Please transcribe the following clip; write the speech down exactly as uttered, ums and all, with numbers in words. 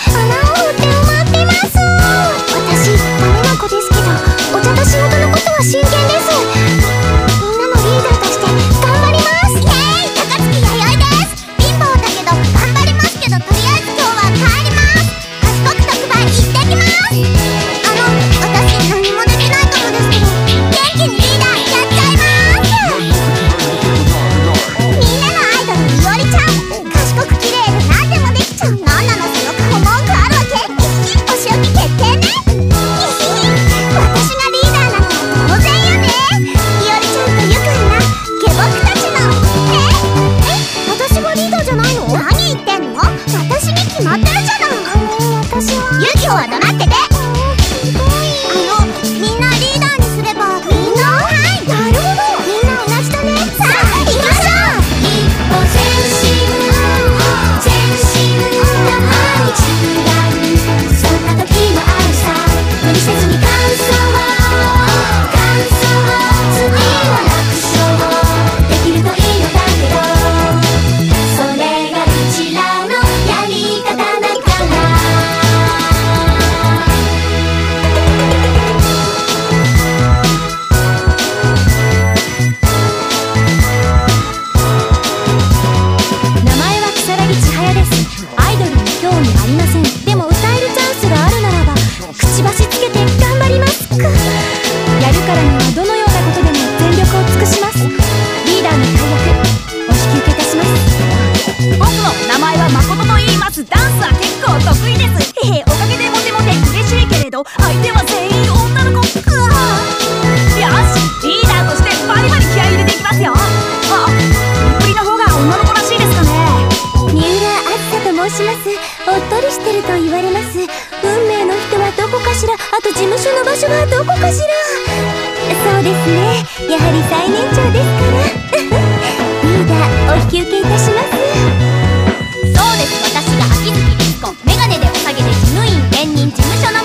穴を掘って埋まってます。私ダメな子ですけど、お茶と仕事のことは真剣です。みんなのリーダーとして頑張ります。イエーイ、高槻弥生です。貧乏だけど頑張りますけど、とりあえず今日は帰ります。賢く特売行ってきます。あの私何もできないかもですけど、元気にリーダーやっちゃいます。みんなのアイドルみおりちゃん、賢く綺麗で何でもできちゃう。なんなのその顔、文句あるわけ？お仕置き決定ね。私がリーダーなのは当然よね。みおりちゃんと愉快な下僕たちの。ええ、私がリーダーじゃないの？何言ってんの？私に決まってるじゃない。あの私はユキホは黙ってて。あのみんなリーダーにすれば。みんな？はい、なるほど、みんな同じだね。さあ行きましょう。一歩前進、前進が毎日がる、そんな時もあるさ。無理せずに感想を感想を次は楽勝できるといいのだけど、それがうちらのやり方だから。名前は如月千早です。アイドルに興味ありません。でも歌えるチャンスがあるならばくちばしつけて頑張りますく。やるからにはどのようなことでも全力を尽くします。リーダーの大役お引き受けいたします。 僕の名前は誠と言います。ダンスは結構得意です。へへ、おかげでモテモテ嬉しいけれど、相手は全員女の子。うわよし、リーダーとしてバリバリ気合い入れていきますよ。あ、プリプリの方が女の子らしいですかね。 三浦あずさと申します。おっとりしてると言われます。運命の人はどこかしら。あと事務所の場所はどこかしら。そうですね、やはり最年長ですからリーダーお引き受けいたします。 そうです、私が秋月律子、メガネでお下げで事務員兼任事務所の